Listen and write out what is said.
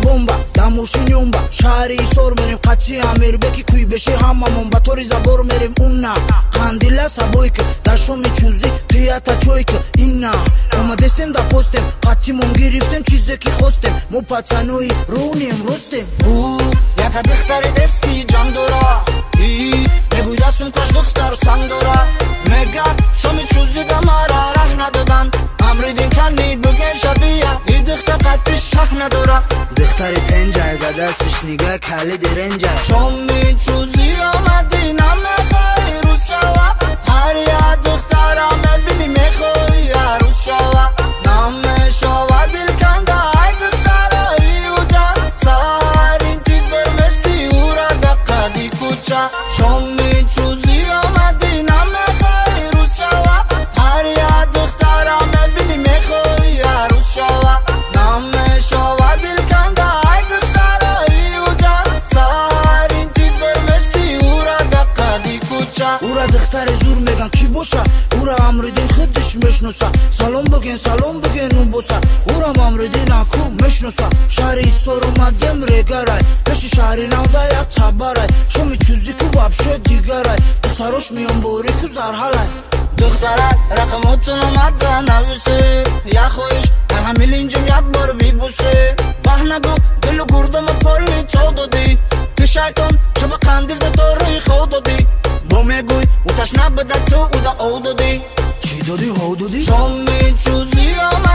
бомба дамуши нюмба шаҳри исор мерем қатъи амирбеки куй беши ҳамамон ба тори забор мерем унна қандила сабойка дар шоми чӯзи қията чойка инна омадестем да постем қатъимон гирифтем чизе ки хостем мо пацанои рӯнем ростем яка духтари девски ҷан дора мегӯя сумкаш духтар санг дора мегад шоми чӯзи да мара раҳ надодан амридин кани буген шабия и духта қатъи шаҳ надора духтари тенҷай да дастиш нига калиди ренҷай шоми чӯзи омади намехоҳи рӯз шава ҳар як духтара мебини мехоҳи арӯз шава намешава дилканда ай духтарои уҷа сар интизор мести ура да қади кӯча шоми чӯзи омади намехоҳи рӯз шава ҳар як духтара мебини мехоҳи арӯз шава намешава дилканда ай духтарои уҷа сар интизор мести ура да қади кӯча ура духтари зур меган ки боша ура амридин худиш мешноса салом буген ӯ боса ура амридин аку мешноса шаҳри исор омадем регарай пеши шаҳри навда як табарай шоми чӯзи ку вабшо дигарай духтарош миёнбори ку зарҳалай духтарак рақамотун омада нависе я хоҳиш ҳамилинҷим як бор бибусе ваҳ нагӯ дилу гурдама поли то додӣ ти шайтон чаба қандилда дории хо додӣ бо мегӯй ӯ ташна буда ту уда ов додӣ чӣ додӣ ҳов додӣ шоми чӯзи